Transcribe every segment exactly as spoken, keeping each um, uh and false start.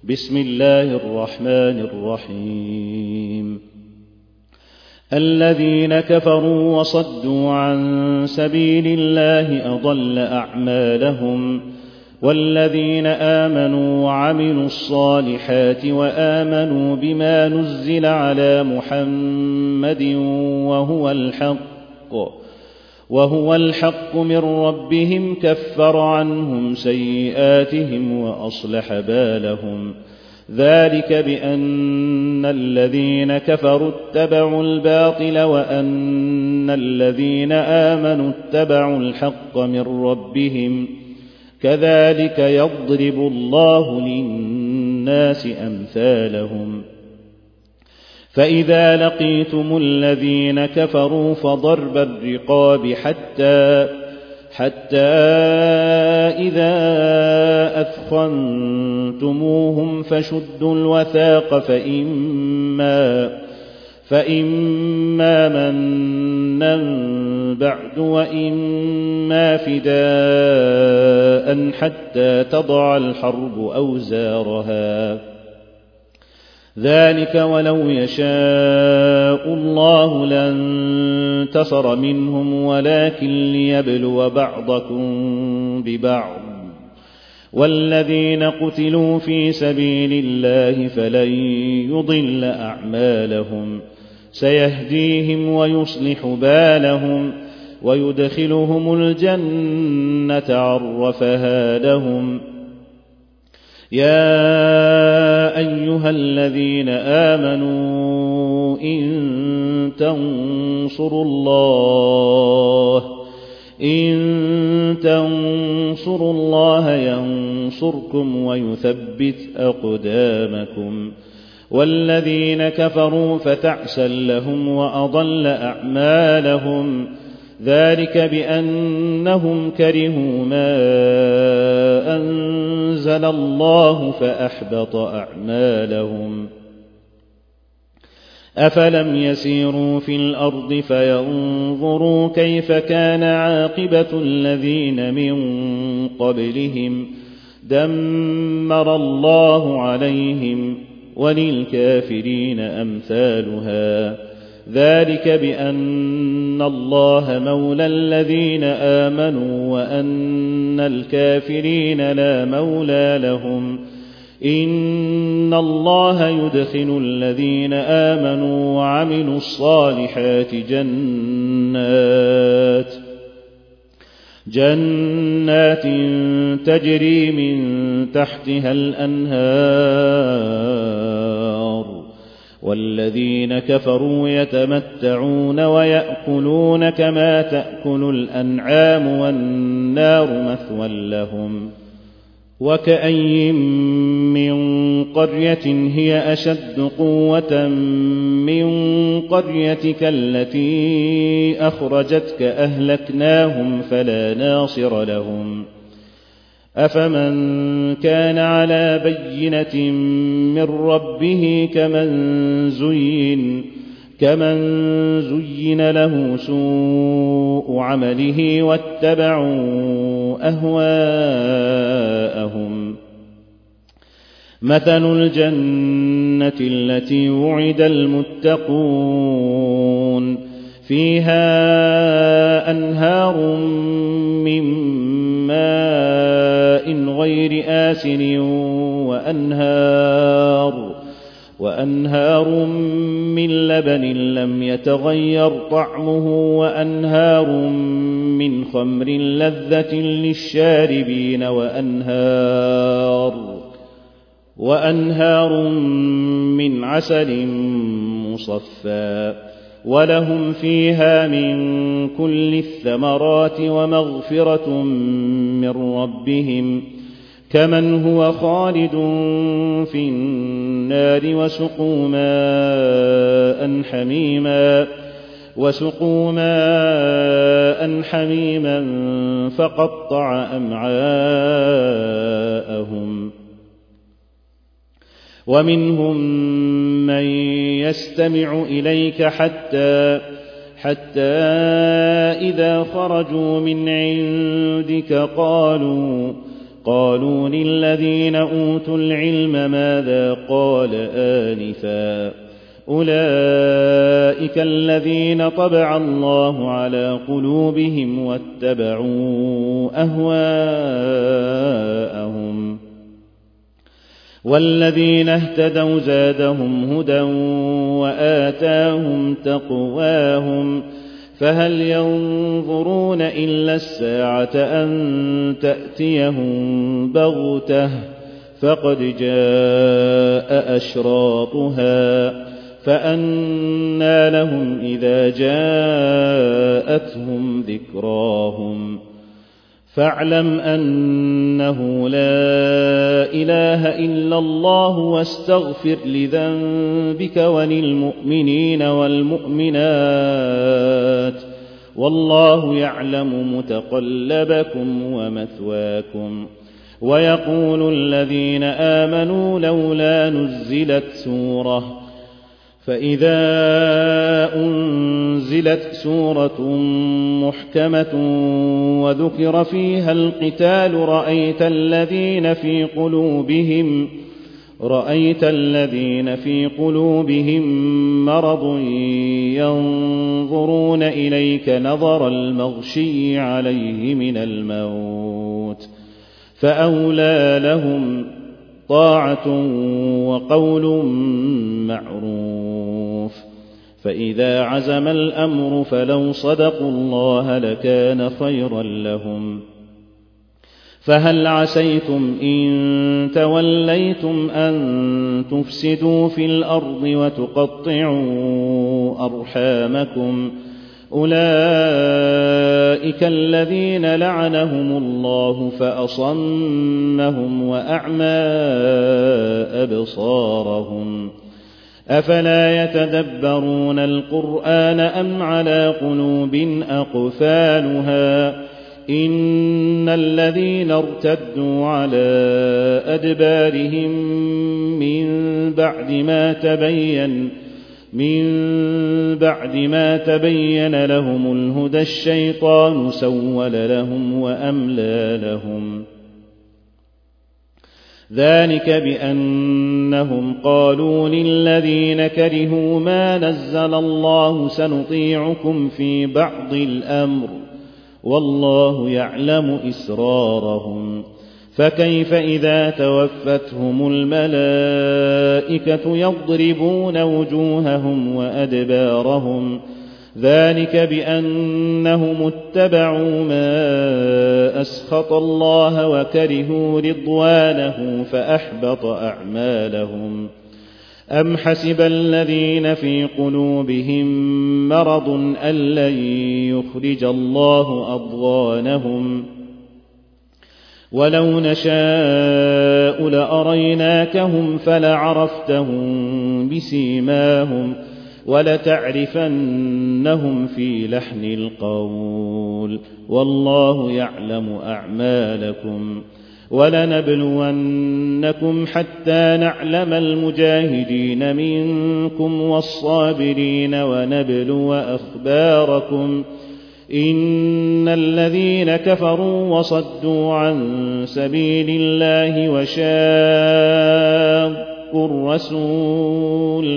بسم الله الرحمن الرحيم. الذين كفروا وصدوا عن سبيل الله أضل أعمالهم، والذين آمنوا وعملوا الصالحات وآمنوا بما نزل على محمد وهو الحق وهو الحق من ربهم كفر عنهم سيئاتهم وأصلح بالهم. ذلك بأن الذين كفروا اتبعوا الباطل وأن الذين آمنوا اتبعوا الحق من ربهم، كذلك يضرب الله للناس أمثالهم. فإذا لقيتم الذين كفروا فضرب الرقاب حتى حتى إذا أثخنتموهم فشدوا الوثاق فإما فإما منا بعد وإما فداء حتى تضع الحرب أوزارها. ذلك ولو يشاء الله لانتصر منهم ولكن ليبلو بعضكم ببعض. والذين قتلوا في سبيل الله فلن يضل أعمالهم، سيهديهم ويصلح بالهم ويدخلهم الجنة عرفها لهم. يا أيها الذين آمنوا إن تنصروا الله إن تنصروا الله ينصركم ويثبت أقدامكم. والذين كفروا فتعسا لهم وأضل أعمالهم. ذلك بأنهم كرهوا ما أنزل الله فأحبط أعمالهم. أفلم يسيروا في الأرض فينظروا كيف كان عاقبة الذين من قبلهم، دمر الله عليهم وللكافرين أمثالها. ذلك بأن الله مولى الذين آمنوا وأن الكافرين لا مولى لهم. إن الله يدخل الذين آمنوا وعملوا الصالحات جنات جنات تجري من تحتها الأنهار، والذين كفروا يتمتعون ويأكلون كما تأكل الأنعام والنار مثوى لهم. وكأين من قرية هي أشد قوة من قريتك التي أخرجتك أهلكناهم فلا ناصر لهم. أفمن كان على بينة من ربه كمن زين كمن زين له سوء عمله واتبعوا أهواءهم. مثل الجنة التي وعد المتقون فيها أنهار من ماء غير آسن وأنهار وأنهار من لبن لم يتغير طعمه وأنهار من خمر لذة للشاربين وأنهار وأنهار من عسل مصفى ولهم فيها من كل الثمرات ومغفرة من ربهم كمن هو خالد في النار وسقوا ماء حميما وسقوا ماء حميما فقطع أمعاءهم. ومنهم من يستمع إليك حتى حتى إذا خرجوا من عندك قالوا قالوا للذين أوتوا العلم ماذا قال آنفا أولئك الذين طبع الله على قلوبهم واتبعوا أهواءهم والذين اهتدوا زادهم هدى وآتاهم تقواهم فهل ينظرون إلا الساعة أن تأتيهم بغتة فقد جاء أشراطها فأنى لهم إذا جاءتهم ذكراهم فاعلم أنه لا إله إلا الله واستغفر لذنبك وللمؤمنين والمؤمنات والله يعلم متقلبكم ومثواكم ويقول الذين آمنوا لولا نزلت سورة فإذا أنزلت سورة محكمة وذكر فيها القتال رأيت الذين في قلوبهم رأيت الذين في قلوبهم مرض ينظرون إليك نظر المغشي عليه من الموت فأولى لهم طاعة وقول معروف فإذا عزم الأمر فلو صدقوا الله لكان خيرا لهم فهل عسيتم إن توليتم أن تفسدوا في الأرض وتقطعوا أرحامكم أولئك الذين لعنهم الله فأصمهم وأعمى أبصارهم أفلا يتدبرون القرآن أم على قلوب أقفالها إن الذين ارتدوا على أدبارهم من بعد ما تبين من بعد ما تبين لهم الهدى الشيطان سول لهم وأملى لهم ذلك بأنهم قالوا للذين كرهوا ما نزل الله سنطيعكم في بعض الأمر والله يعلم إسرارهم فكيف إذا توفتهم الملائكة يضربون وجوههم وأدبارهم ذلك بأنهم اتبعوا ما أسخط الله وكرهوا رضوانه فأحبط أعمالهم أم حسب الذين في قلوبهم مرض أن لن يخرج الله أضغانهم ولو نشاء لأريناكهم فلعرفتهم بسيماهم ولتعرفنهم في لحن القول والله يعلم أعمالكم ولنبلونكم حتى نعلم المجاهدين منكم والصابرين ونبلو أخباركم إن الذين كفروا وصدوا عن سبيل الله وشاقوا الرسول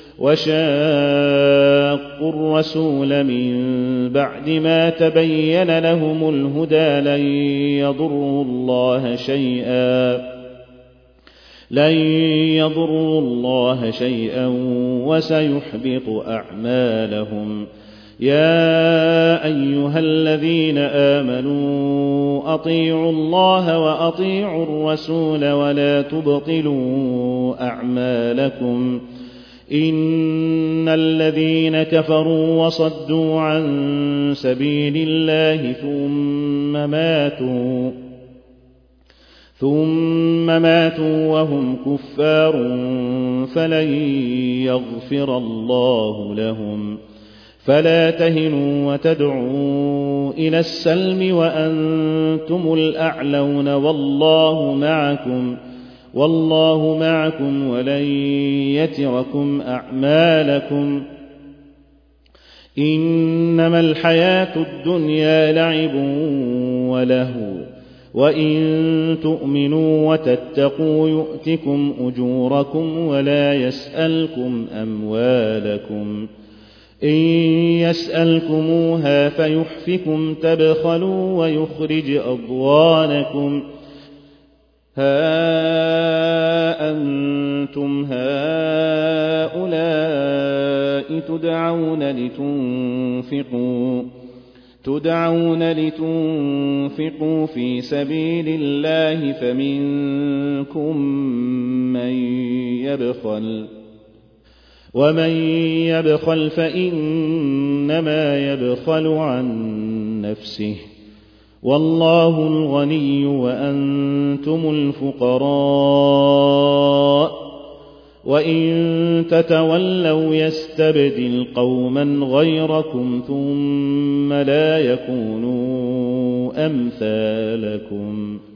وشاقوا الرسول من بعد ما تبين لهم الهدى لن يضروا الله شيئا لن يضروا الله شيئا وسيحبط أعمالهم يا أيها الذين آمنوا أطيعوا الله وأطيعوا الرسول ولا تبطلوا أعمالكم إن الذين كفروا وصدوا عن سبيل الله ثم ماتوا ثم ماتوا وهم كفار فلن يغفر الله لهم فلا تهنوا وتدعوا إلى السلم وأنتم الأعلون والله معكم والله معكم ولن يتركم أعمالكم إنما الحياة الدنيا لعب ولهو وإن تؤمنوا وتتقوا يؤتكم أجوركم ولا يسألكم أموالكم إن يسألكموها فيحفكم تبخلوا ويخرج أضغانكم ها أنتم هؤلاء تدعون لتنفقوا تدعون لتنفقوا في سبيل الله فمنكم من يبخل ومن يبخل فإنما يبخل عن نفسه والله الغني وأنتم الفقراء وإن تتولوا يستبدل قوما غيركم ثم لا يكونوا أمثالكم